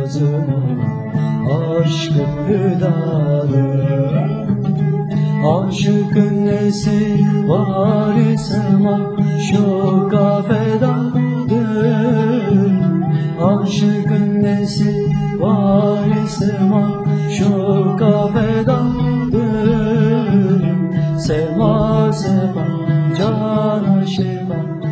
yazıma aşkın hüdadır. Aşıkın nesi var ise maşuka fedadır. Aşıkın nesi var ise maşuka fedadır. Sema sefa, cana şefa,